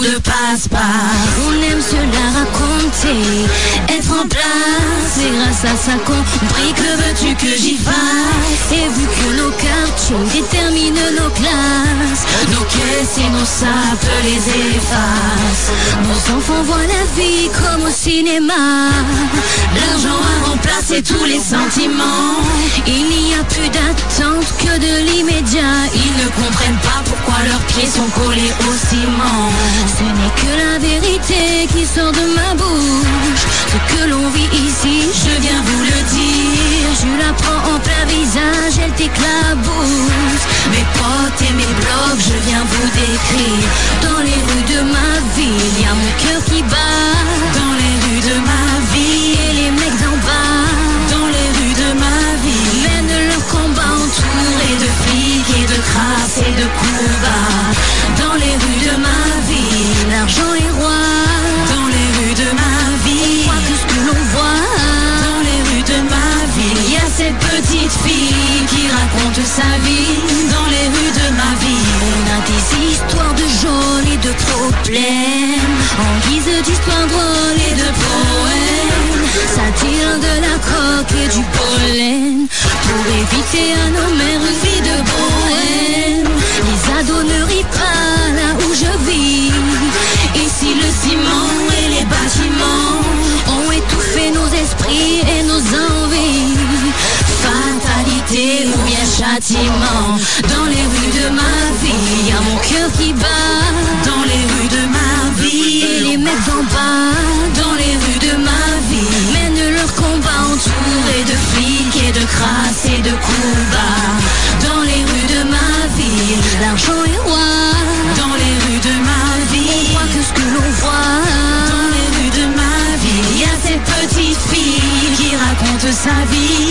ne passe pas. On aime se la raconter, être en place, et grâce à ça compris. Que veux-tu que j'y fasse? Et vu que nos quartiers déterminent nos classes, nos caisses et nos sapes les effacent. nos enfants voient la vie comme au cinéma. L'argent a remplacé tous les sentiments. Il n'y a plus d'attente que de l'immédiat. Ils ne comprennent pas pourquoi leurs pieds sont collés au ciment. Ce n'est que la vérité qui sort de ma bouche. Ce que l'on vit ici, je viens vous le dire. Tu la prends en plein visage, elle t'éclabousse. Mes potes et mes blocs, je viens vous décrire. Dans les rues de ma ville, y a mon cœur qui bat. Dans les rues de ma vie, et les mecs d'en bas. Dans les rues de ma vie, mènent leur combat entourés de flics et de crasses et de coups bas. Dans les rues de ma vie, l'argent est roi. Dans les rues de ma vie, on voit tout ce que l'on voit. Dans les rues de ma ville, il y a cette petite fille qui raconte sa vie. Dans les rues de ma vie, on a des histoires de geôles et de problèmes, en guise d'histoires drôles et de poèmes. Ça tire de la coque et du pollen, pour éviter à nos mères une vie de bohème. Les ados ne rient pas là où je vis. Ici le ciment et les bâtiments ont étouffé nos esprits et nos envies. Fatalité ou bien châtiment. Dans les rues de ma vie, y a mon cœur qui bat. Dans les rues de ma vie, et les mecs en bas. Dans les rues de ma vie, mènent leur combat entourés de flics et de crasses et de coups bas. Dans les rues de ma vie, l'argent est roi. Dans les rues de ma vie, on voit que ce que l'on voit. Dans les rues de ma vie, y a cette petite fille qui raconte sa vie.